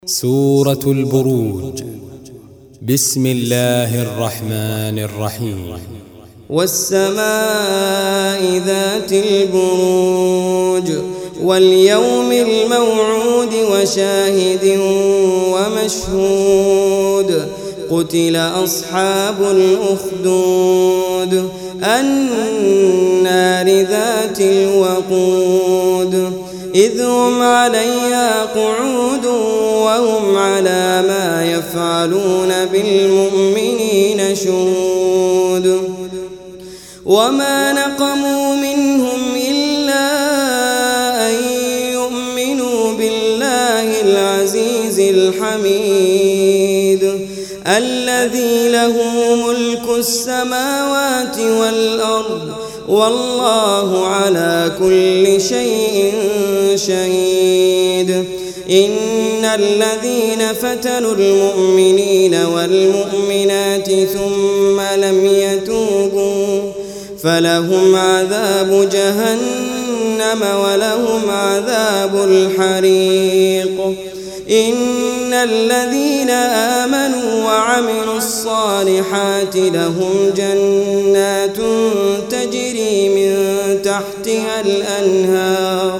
سورة البروج. بسم الله الرحمن الرحيم. والسماء ذات البروج واليوم الموعود وشاهد ومشهود. قتل أصحاب الأخدود النار ذات الوقود إذ هم عليها قعود وهم على ما يفعلون بالمؤمنين شهود. وما نقموا منهم إلا أن يؤمنوا بالله العزيز الحميد الذي له ملك السماوات والأرض والله على كل شيء شهيد. إن الذين فتنوا المؤمنين والمؤمنات ثم لم يتوبوا فلهم عذاب جهنم ولهم عذاب الحريق. إن الذين آمنوا وعملوا الصالحات لهم جنات تجري من تحتها الأنهار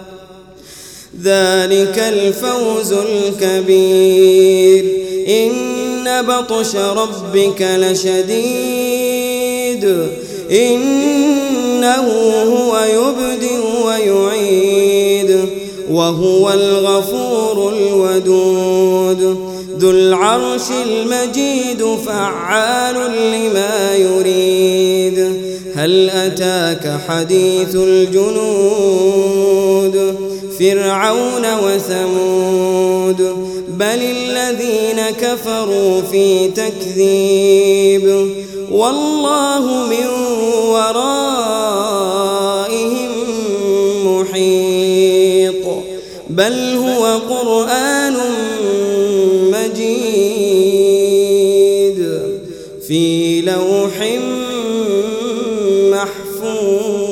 ذلك الفوز الكبير. إن بطش ربك لشديد إنه هو يبدئ ويعيد وهو الغفور الودود ذو العرش المجيد فعال لما يريد. هل أتاك حديث الجنود فرعون وثمود بل الذين كفروا في تكذيب والله من ورائهم محيط. بل هو قرآن مجيد في لوح محفوظ.